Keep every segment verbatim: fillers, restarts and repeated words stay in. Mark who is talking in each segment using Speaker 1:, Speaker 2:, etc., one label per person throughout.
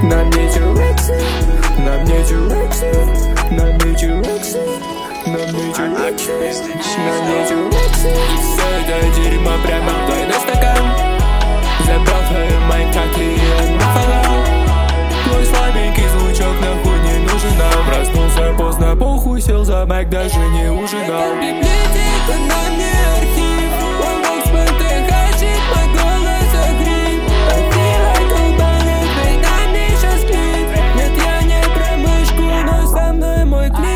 Speaker 1: На мне Тирексы, на мне Тирексы, на мне Тирексы, на мне Тирексы, на мне Тирексы. И все это дерьмо прямо в твой стакан. Забрал твою Майнкрафт и нафалал. Твой слабенький звучок нахуй не нужен нам. Проснулся поздно, похуй, сел за Мак, даже не ужинал.
Speaker 2: Библиотека, на мне архив. Ломбокс, пэнты, хачит, мой голос огреб. Отбирай колбаны, перед нами сейчас клип. Нет, я не про мышку, но со мной мой клик.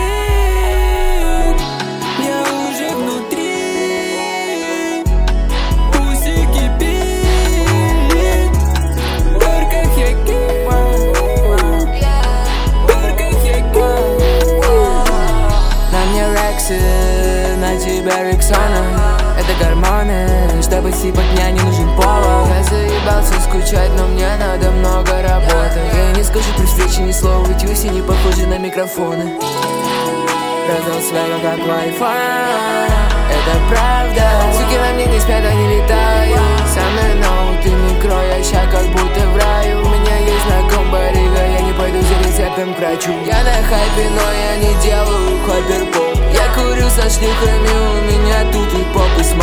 Speaker 2: Я уже внутри. Пусть кипит. Только хеки. На тебя Рексона, это гормоны. Чтобы сипать, мне не нужен повод. Я заебался скучать, но мне надо много работы. Я не скажу при встрече ни слова, ведь вы все не похожи на микрофоны. Раздал свое как Wi-Fi, это правда. Суки на мне не спят, они летают. Со мной ноут и микро, я ща как будто в раю. У меня есть знаком барига, я не пойду за рецептом к врачу. Я на хайпе, но я не делаю хайпер-поп. Я курю со шлюхами, у меня тут и поп и смог.